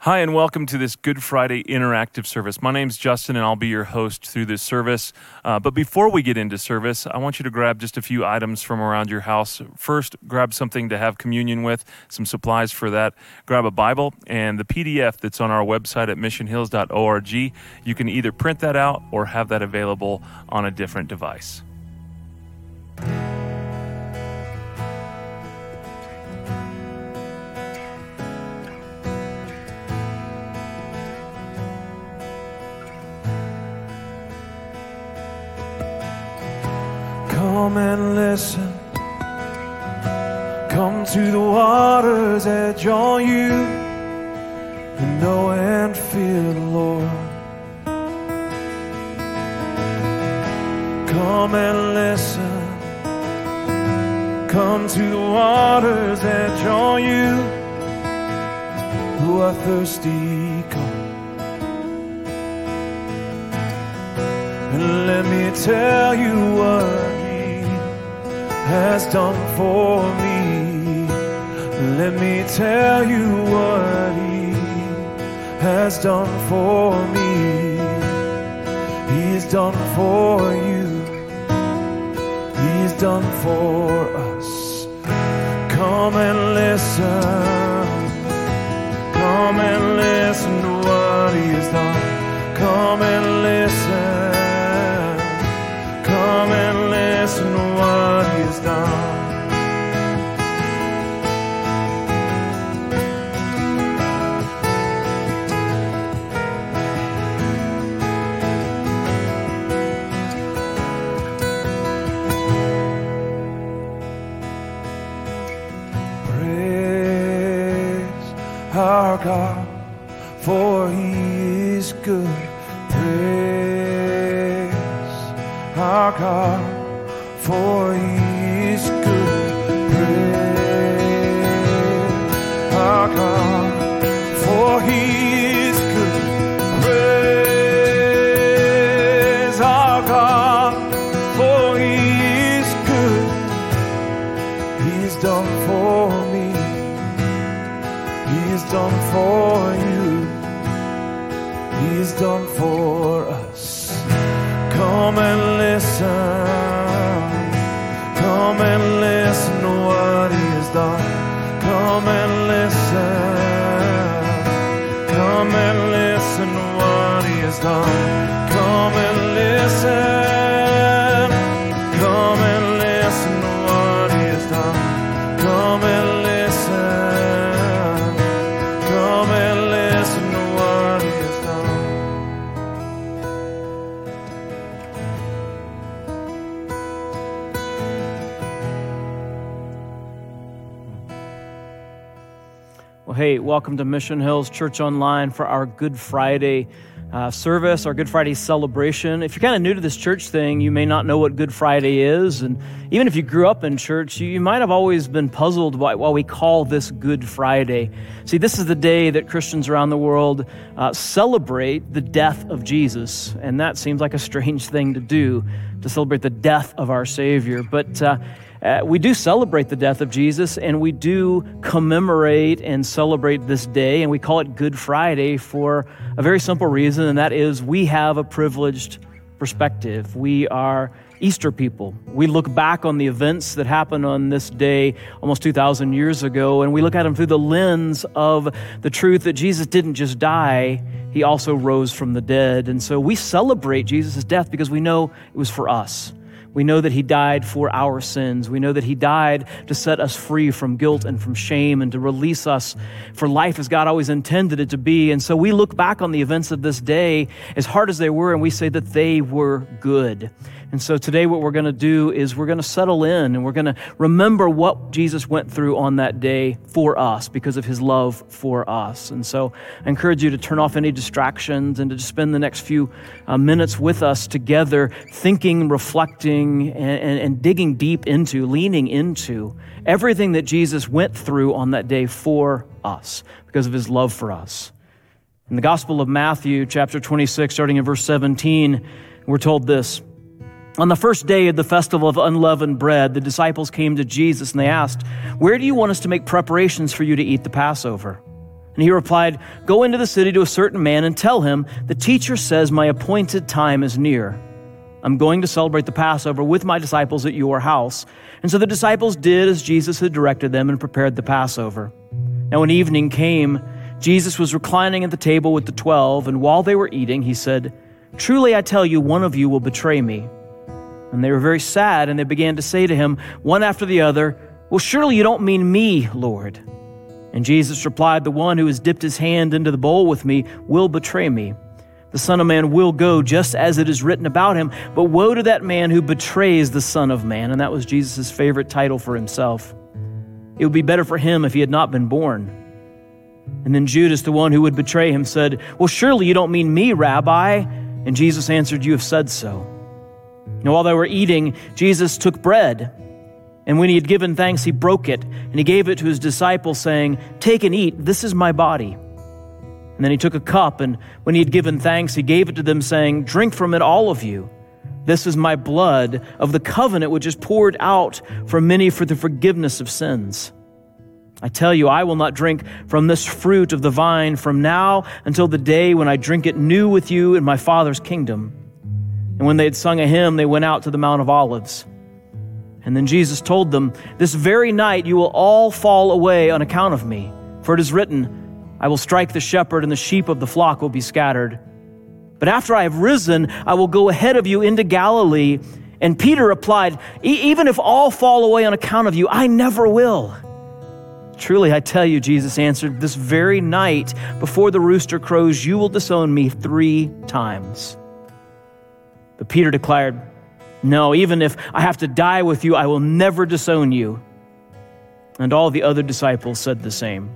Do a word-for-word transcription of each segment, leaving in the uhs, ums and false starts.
Hi, and welcome to this Good Friday interactive service. My name's Justin, and I'll be your host through this service. Uh, but before we get into service, I want you to grab just a few items from around your house. First, grab something to have communion with, some supplies for that. Grab a Bible and the P D F that's on our website at mission hills dot org. You can either print that out or have that available on a different device. Come and listen. Come to the water's edge, all you who know and fear the Lord. Come and listen. Come to the water's edge, all you who are thirsty, come. And let me tell you what has done for me. Let me tell you what He has done for me. He's done for you. He's done for us. Come and listen. Come and listen to what He has done. Come and listen. Come and listen to what He has done. Praise our God, for He is good. Praise our God, for He is good. Praise our God, for He is good. Praise our God, for He is good. He's done for me. He's done for you. He's done for us. Come and listen. Come and listen to what He has done. Come and listen. Come and listen to what He has done. Come and listen. Come and listen to what He has done. Come and listen. Come and listen to what He has done. Well, hey, welcome to Mission Hills Church Online for our Good Friday uh, service, our Good Friday celebration. If you're kind of new to this church thing, you may not know what Good Friday is. And even if you grew up in church, you, you might have always been puzzled by why we call this Good Friday. See, this is the day that Christians around the world uh, celebrate the death of Jesus. And that seems like a strange thing to do, to celebrate the death of our Savior. But uh, Uh, we do celebrate the death of Jesus, and we do commemorate and celebrate this day, and we call it Good Friday for a very simple reason, and that is we have a privileged perspective. We are Easter people. We look back on the events that happened on this day almost two thousand years ago, and we look at them through the lens of the truth that Jesus didn't just die, He also rose from the dead. And so we celebrate Jesus' death because we know it was for us. We know that He died for our sins. We know that He died to set us free from guilt and from shame and to release us for life as God always intended it to be. And so we look back on the events of this day, as hard as they were, and we say that they were good. And so today what we're going to do is we're going to settle in and we're going to remember what Jesus went through on that day for us because of His love for us. And so I encourage you to turn off any distractions and to just spend the next few uh, minutes with us together, thinking, reflecting, and, and, and digging deep into, leaning into everything that Jesus went through on that day for us because of His love for us. In the Gospel of Matthew, chapter twenty-six, starting in verse seventeen, we're told this. On the first day of the festival of unleavened bread, the disciples came to Jesus and they asked, "Where do you want us to make preparations for you to eat the Passover?" And he replied, "Go into the city to a certain man and tell him, the teacher says my appointed time is near. I'm going to celebrate the Passover with my disciples at your house." And so the disciples did as Jesus had directed them and prepared the Passover. Now when evening came, Jesus was reclining at the table with the twelve, and while they were eating, he said, "Truly I tell you, one of you will betray me." And they were very sad, and they began to say to him, one after the other, "Well, surely you don't mean me, Lord." And Jesus replied, "The one who has dipped his hand into the bowl with me will betray me. The Son of Man will go just as it is written about him, but woe to that man who betrays the Son of Man." And that was Jesus' favorite title for himself. It would be better for him if he had not been born. And then Judas, the one who would betray him, said, "Well, surely you don't mean me, Rabbi." And Jesus answered, "You have said so." Now while they were eating, Jesus took bread, and when he had given thanks, he broke it, and he gave it to his disciples, saying, "Take and eat, this is my body." And then he took a cup, and when he had given thanks, he gave it to them, saying, "Drink from it, all of you. This is my blood of the covenant, which is poured out for many for the forgiveness of sins. I tell you, I will not drink from this fruit of the vine from now until the day when I drink it new with you in my Father's kingdom." And when they had sung a hymn, they went out to the Mount of Olives. And then Jesus told them, "This very night you will all fall away on account of me. For it is written, I will strike the shepherd, and the sheep of the flock will be scattered. But after I have risen, I will go ahead of you into Galilee." And Peter replied, "E- even if all fall away on account of you, I never will." "Truly, I tell you," Jesus answered, "this very night before the rooster crows, you will disown me three times." But Peter declared, "No, even if I have to die with you, I will never disown you." And all the other disciples said the same.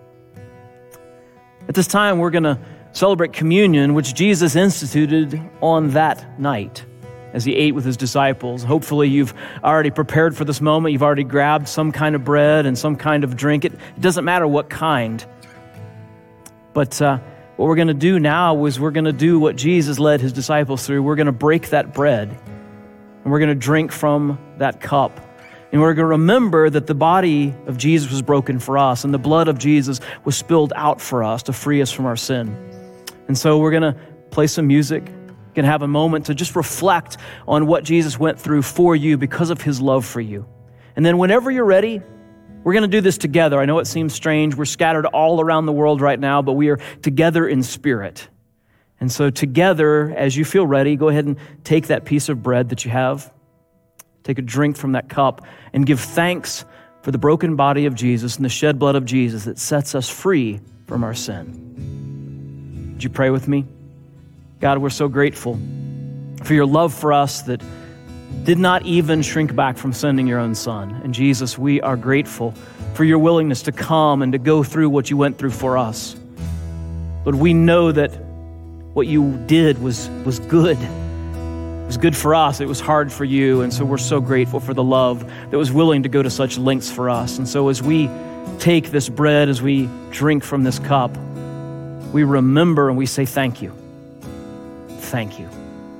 At this time, we're going to celebrate communion, which Jesus instituted on that night as he ate with his disciples. Hopefully, you've already prepared for this moment. You've already grabbed some kind of bread and some kind of drink. It, it doesn't matter what kind. But uh, what we're going to do now is we're going to do what Jesus led his disciples through. We're going to break that bread, and we're going to drink from that cup. And we're going to remember that the body of Jesus was broken for us, and the blood of Jesus was spilled out for us to free us from our sin. And so we're going to play some music, going to have a moment to just reflect on what Jesus went through for you because of his love for you. And then whenever you're ready, we're going to do this together. I know it seems strange. We're scattered all around the world right now, but we are together in spirit. And so together, as you feel ready, go ahead and take that piece of bread that you have, take a drink from that cup, and give thanks for the broken body of Jesus and the shed blood of Jesus that sets us free from our sin. Would you pray with me? God, we're so grateful for your love for us that did not even shrink back from sending your own son. And Jesus, we are grateful for your willingness to come and to go through what you went through for us. But we know that what you did was, was good. It was good for us. It was hard for you. And so we're so grateful for the love that was willing to go to such lengths for us. And so as we take this bread, as we drink from this cup, we remember and we say thank you. Thank you.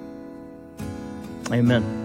Amen.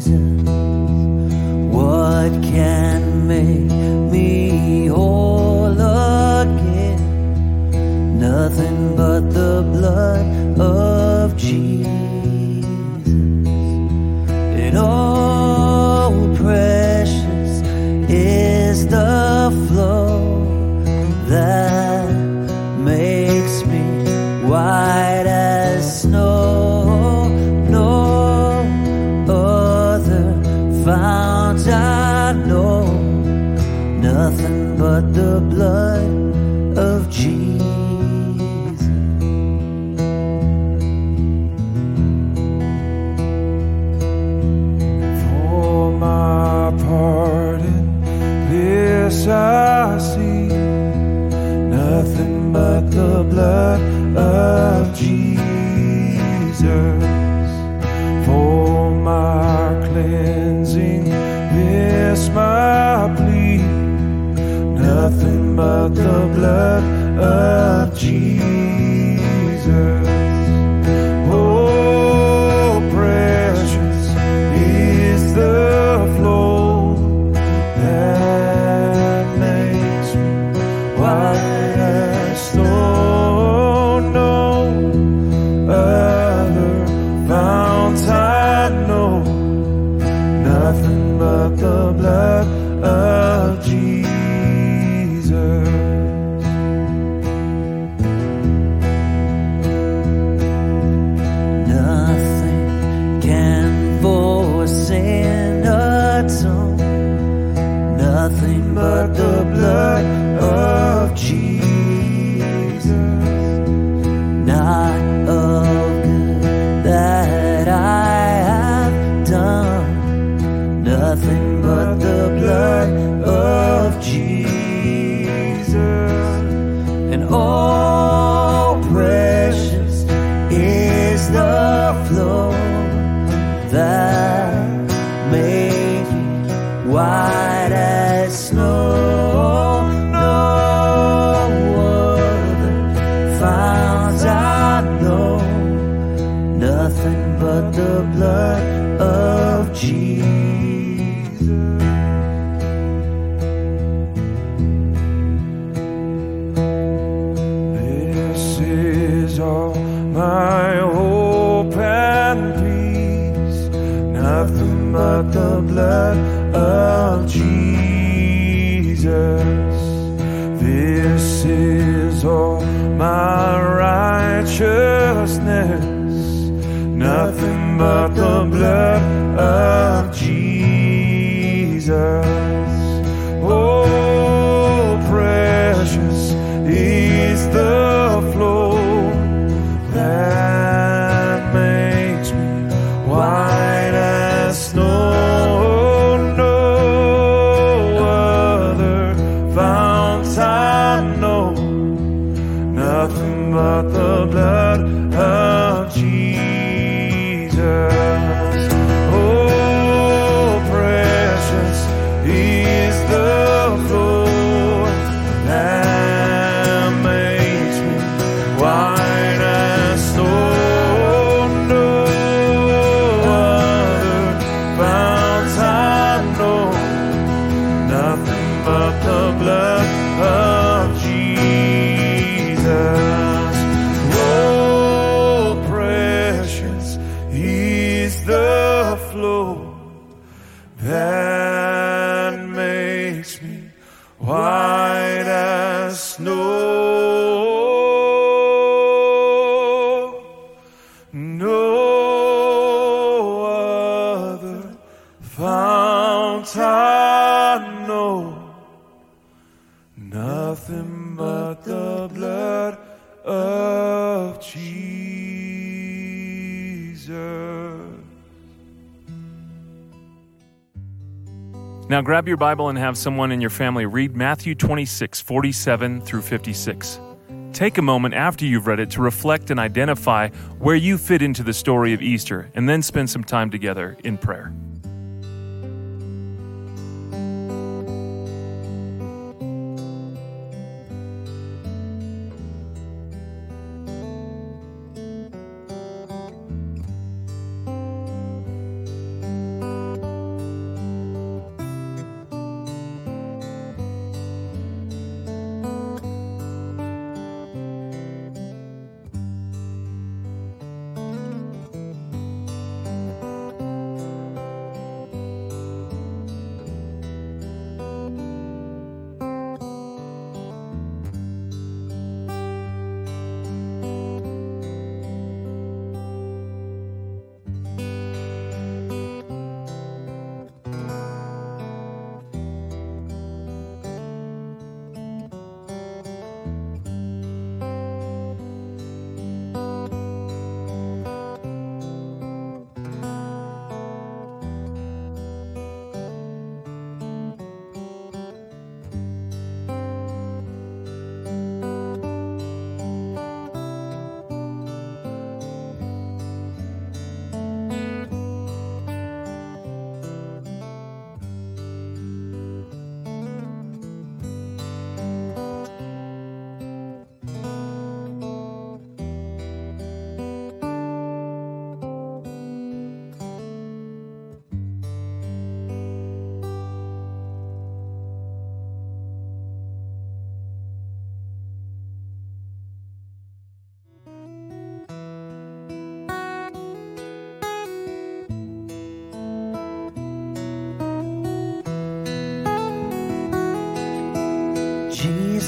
Jesus. What can make me whole again? Nothing but the blood of Jesus. And oh, precious is the flow that makes me white as snow. No other fount I know, nothing but the blood of Jesus. For my pardon, this I see, nothing but the blood of Jesus. For my cleansing, this my plea, nothing but the blood of Jesus. Oh, precious is the flow that makes me white as snow. No other fount I know, nothing but the blood of Jesus. Nothing can for sin atone, nothing but the blood of Jesus. Not of good that I have done, nothing but the blood of Jesus. And oh, precious is the flow that made me white as snow. No other fount I know, nothing but the blood of Jesus. This is all my hope and peace, nothing but the blood of Jesus. This is all my righteousness, nothing but the blood of Jesus. Oh, precious is the flow that makes me white as snow. No other fount I know, nothing but the blood of Jesus. Oh, precious is the flow that makes me white as snow. No other fount I know, nothing but the blood of Jesus. Oh, precious is the flow that makes me white as snow. No other fount I know, nothing but the blood of Jesus. Now grab your Bible and have someone in your family read Matthew twenty-six, forty-seven through fifty-six. Take a moment after you've read it to reflect and identify where you fit into the story of Easter, and then spend some time together in prayer.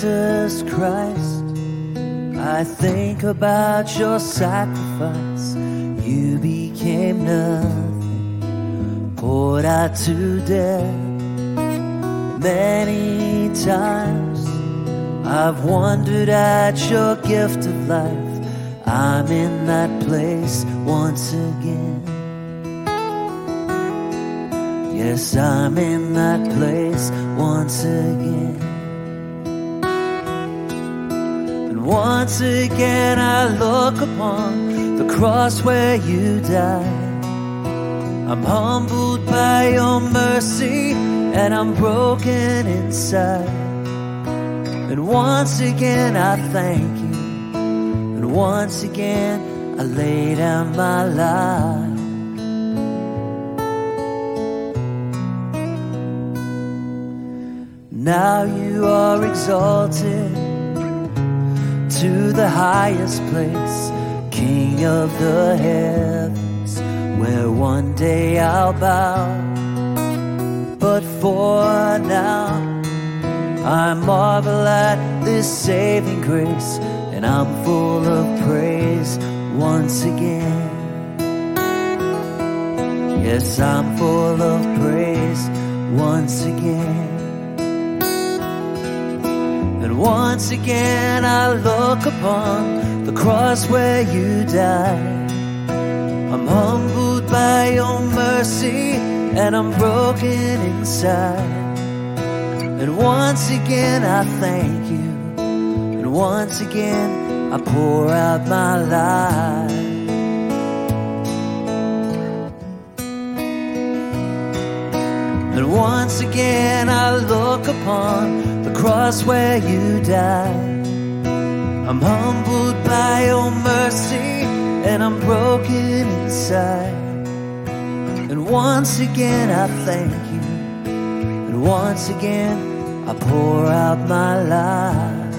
Jesus Christ, I think about your sacrifice. You became nothing, poured out to death. Many times I've wondered at your gift of life. I'm in that place once again. Yes, I'm in that place once again. And once again I look upon the cross where you died. I'm humbled by your mercy, and I'm broken inside. And once again I thank you, and once again I lay down my life. Now you are exalted to the highest place, King of the heavens, where one day I'll bow. But for now, I marvel at this saving grace, and I'm full of praise once again. Yes, I'm full of praise once again. And once again I look upon the cross where you died. I'm humbled by your mercy, and I'm broken inside. And once again I thank you, and once again I pour out my life. And once again I look upon the cross where you died. I'm humbled by your mercy, and I'm broken inside. And once again I thank you, and once again I pour out my life.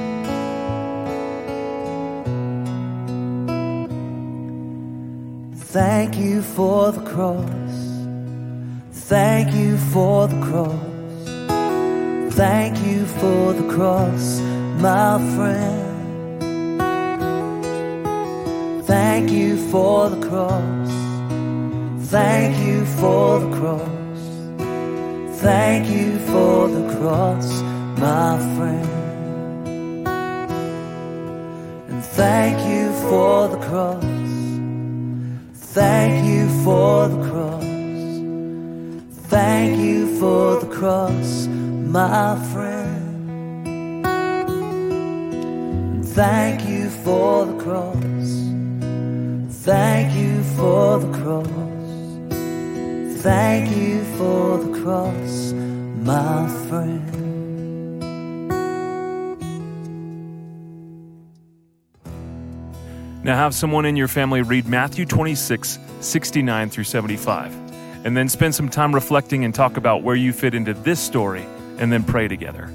Thank you for the cross. Thank you for the cross. Thank you for the cross, my friend. Thank you for the cross. Thank you for the cross. Thank you for the cross, my friend. And thank you for the cross. Thank you for the cross. Thank you for the cross, my friend. And thank you for the cross. Thank you for the cross. Thank you for the cross, my friend. Now have someone in your family read Matthew twenty-six, sixty-nine through seventy-five, and then spend some time reflecting and talk about where you fit into this story, and then pray together.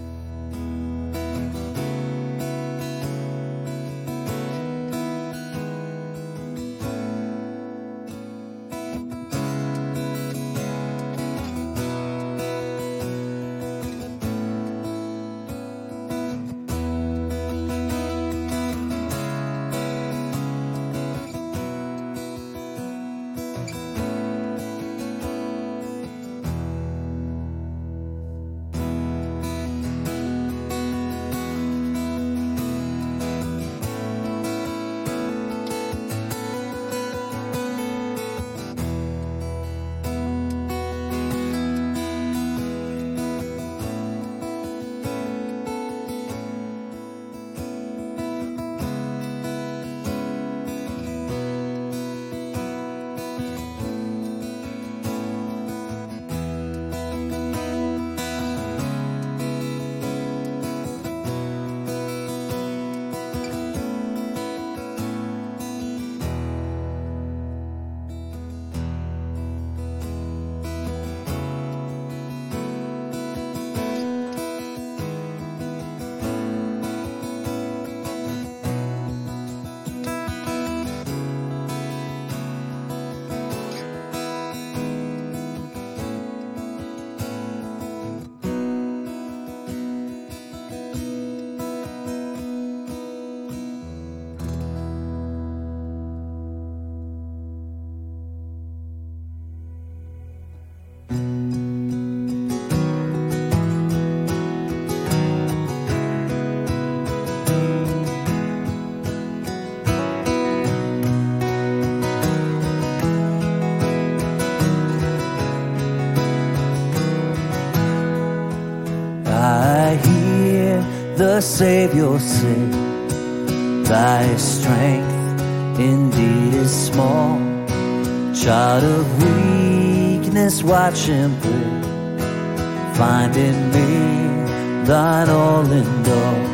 Savior said, thy strength indeed is small. Child of weakness, watch him pray. Find in me thine all and all.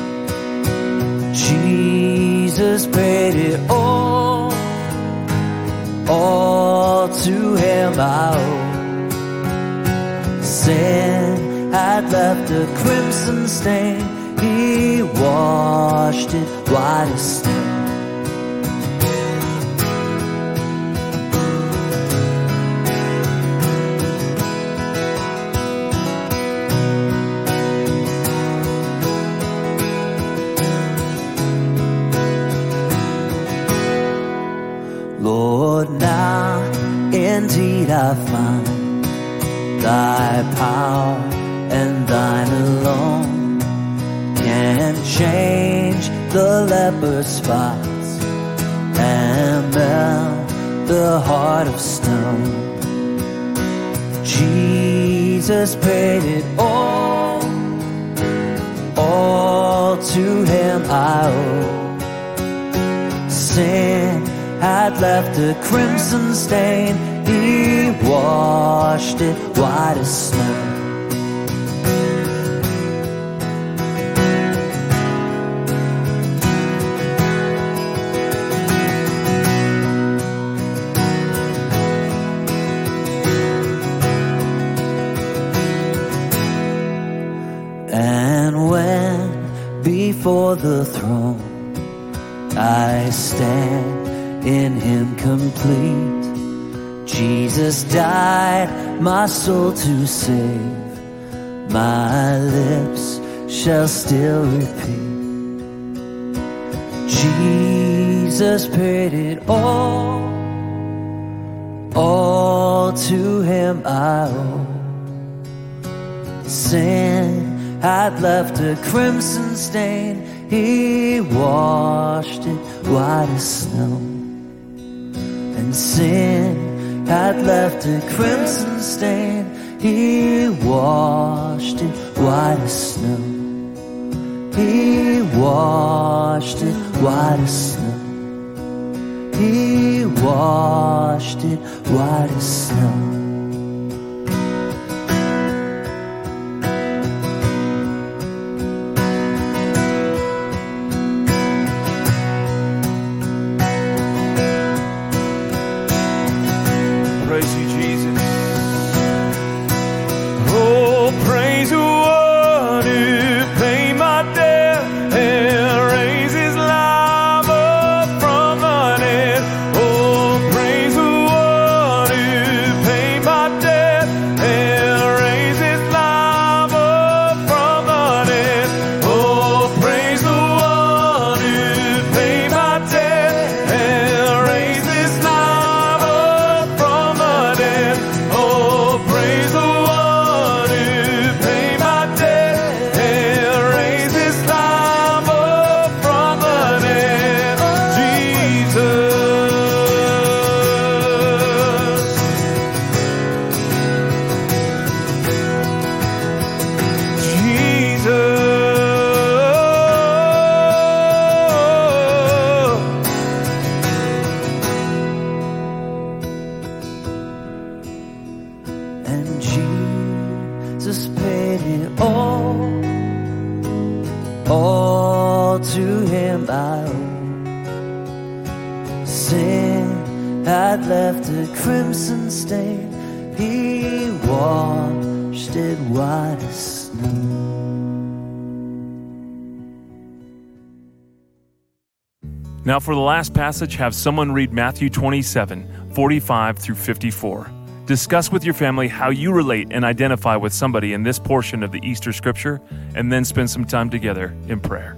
Jesus paid it all. All to him I owe. Sin had left a crimson stain. He washed it white as snow. Lord, now indeed I find thy power and thine alone can change the leper's spots and melt the heart of stone. Jesus paid it all, all to him I owe. Sin had left a crimson stain. He washed it white as snow. And when before the throne I stand in him complete, Jesus died my soul to save. My lips shall still repeat, Jesus paid it all, all to him I owe. Sin had left a crimson stain. He washed it white as snow. And sin had left a crimson stain. He washed it white as snow. He washed it white as snow. He washed it white as snow. Now for the last passage, have someone read Matthew twenty-seven, forty-five through fifty-four. Discuss with your family how you relate and identify with somebody in this portion of the Easter Scripture, and then spend some time together in prayer.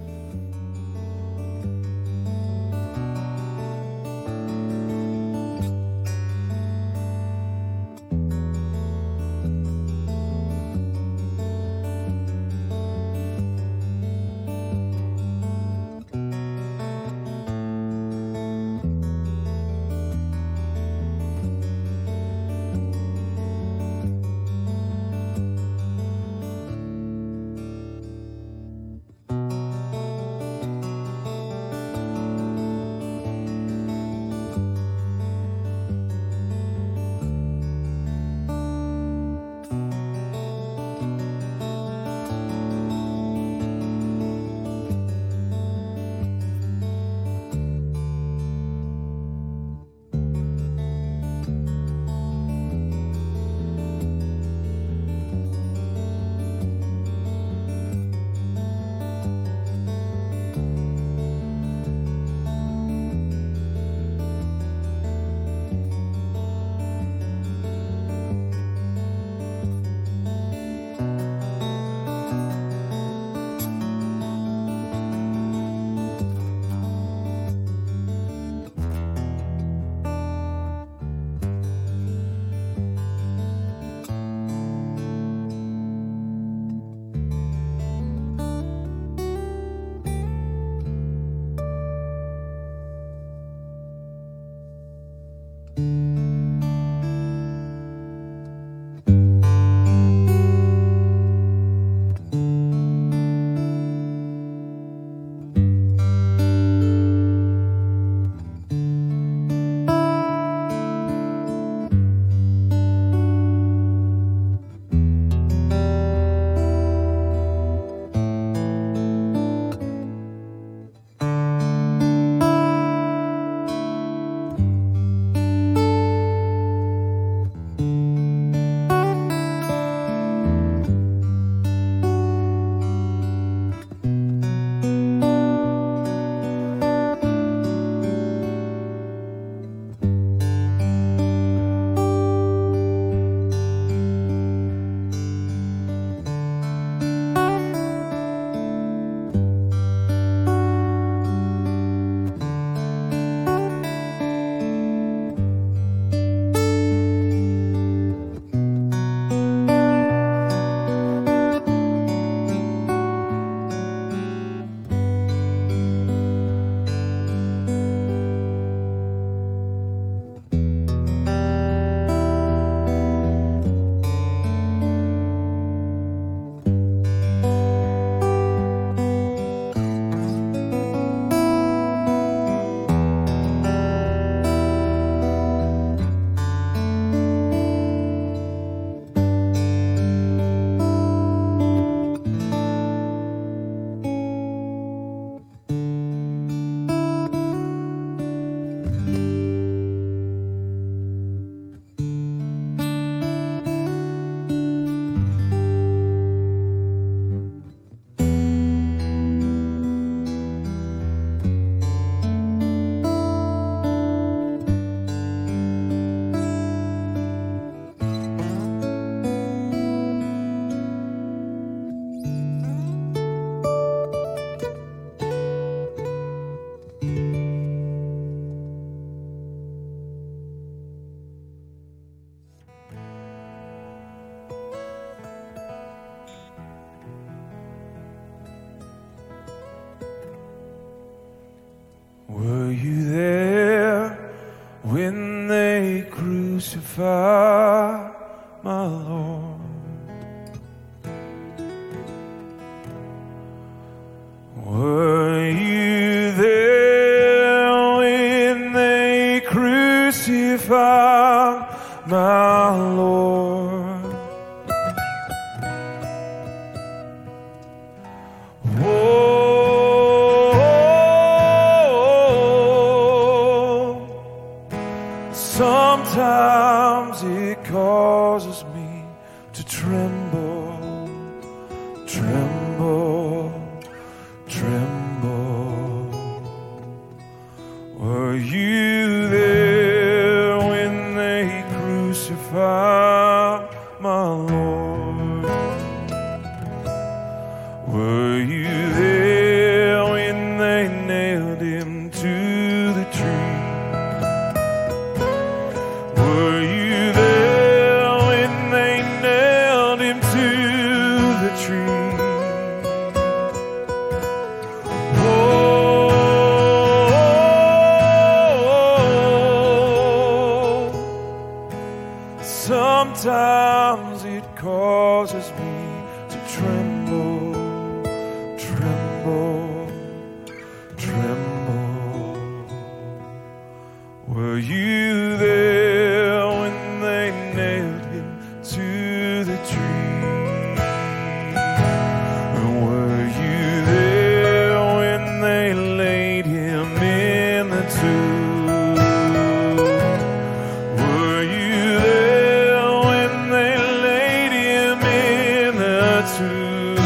my Lord. Were you there when they crucified my Lord? Oh, sometimes it causes me to tremble, tremble, tremble. Were you there when they crucified my Lord? Were you there when they nailed him to the tree? Were you there when they nailed him to the tree? Oh, sometimes it causes me to tremble, tremble, tremble. Were you there when they nailed him to the tree? Were you there when they laid him in the tomb? Were you there when they laid him in the tomb?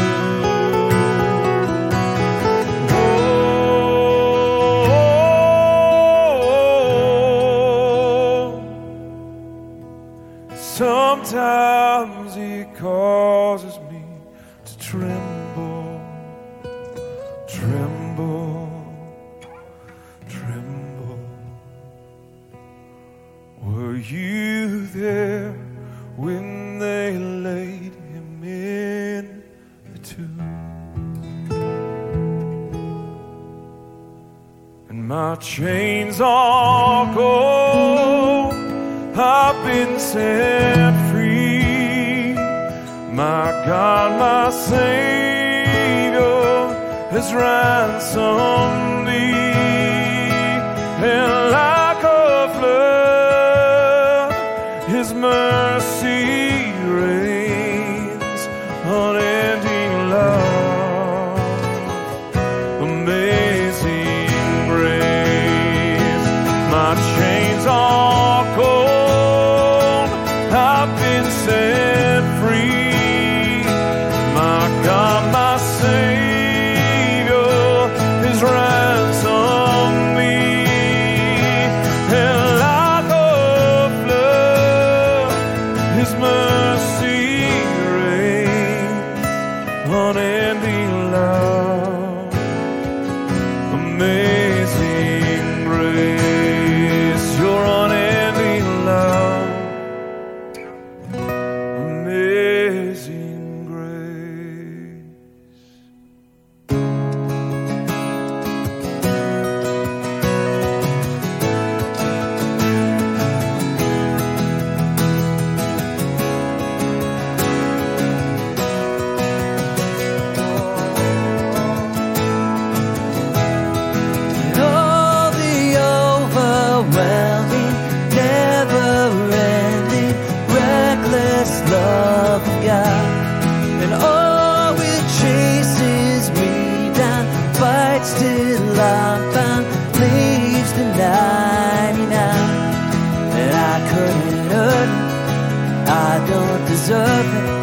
Sometimes it causes me to tremble, tremble, tremble. Were you there when they laid him in the tomb? And my chains are gone, I've been set free. My God, my Savior has ransomed me. And like a flood, His mercy reigns, unending love, amazing grace. My chains are gone, I've been set free. My God, my Savior has ransomed me. And like a flood, His mercy reigns, unending love, amazing grace. Your unending love, amazing grace. Oh, the overwhelming, never-ending, reckless love of God. And oh, it chases me down, fights till I'm found, leaves the ninety-nine. And I couldn't earn it, I don't deserve it,